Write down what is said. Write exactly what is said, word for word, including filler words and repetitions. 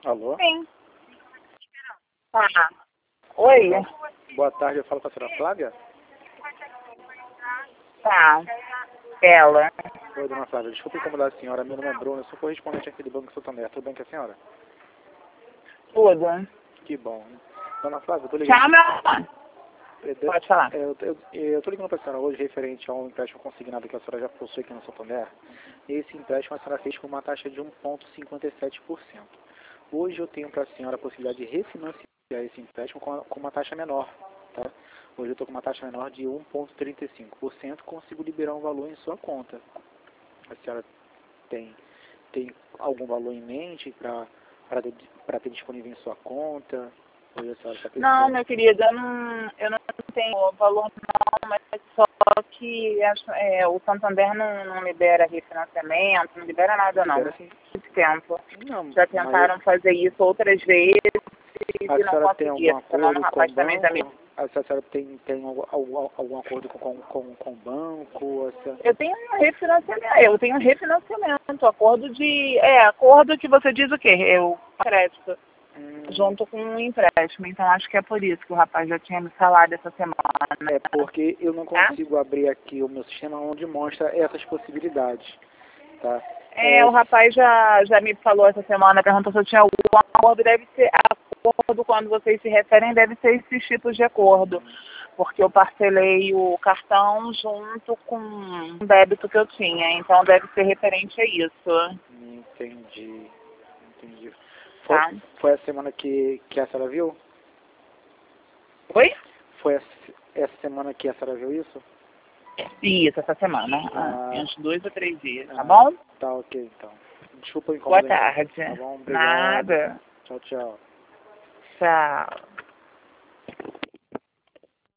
Alô? Sim. Tá. Oi? Boa tarde, eu falo com a senhora Flávia? Tá. Ela. Oi, dona Flávia, desculpe incomodar a senhora, meu nome é Bruno, eu sou correspondente aqui do Banco Santander, tudo bem com a senhora? Tudo. Que bom. Dona Flávia, eu tô ligando... Tchau, meu... Pode falar. Eu, eu, eu tô ligando pra senhora hoje referente a um empréstimo consignado que a senhora já possui aqui no Santander. E esse empréstimo a senhora fez com uma taxa de um vírgula cinquenta e sete por cento. Hoje eu tenho para a senhora a possibilidade de refinanciar esse empréstimo com, a, com uma taxa menor. Tá? Hoje eu estou com uma taxa menor de um vírgula trinta e cinco por cento, consigo liberar um valor em sua conta. A senhora tem, tem algum valor em mente para ter disponível em sua conta? Hoje a senhora está pensando... Não, minha querida, eu não, eu não tenho valor não, mas só que é, o Santander não, não libera refinanciamento, não libera nada Libera, não. sim. Muito tempo. Não, Já tentaram mas fazer isso outras vezes e a não senhora tem algum conseguiram. Senão o acordo com o rapaz também tá me... banco? A senhora tem, tem algum, algum, algum acordo com, com, com, com o banco? A senhora... Eu tenho um refinanciamento, eu tenho um refinanciamento, acordo de... É, acordo que você diz o quê? Eu crédito. Hum, Junto com um empréstimo. Então acho que é por isso que o rapaz já tinha me falado essa semana. é porque eu não Tá? consigo abrir aqui o meu sistema onde mostra essas possibilidades. Tá? É, É, o rapaz já, já me falou essa semana, perguntou se eu tinha algum acordo, deve ser acordo, quando vocês se referem, deve ser esses tipos de acordo. Porque eu parcelei o cartão junto com o débito que eu tinha, então deve ser referente a isso. entendi. Entendi. Foi, Tá? foi a semana que, que a senhora viu? Oi? Foi essa, essa semana que a senhora viu isso? Isso, essa semana. Ah, Ah, uns dois ou três dias, tá ah, bom? tá ok então. Desculpa o Boa incômodo então. tarde. Tá bom? Obrigado. Nada. Tchau, tchau. Tchau.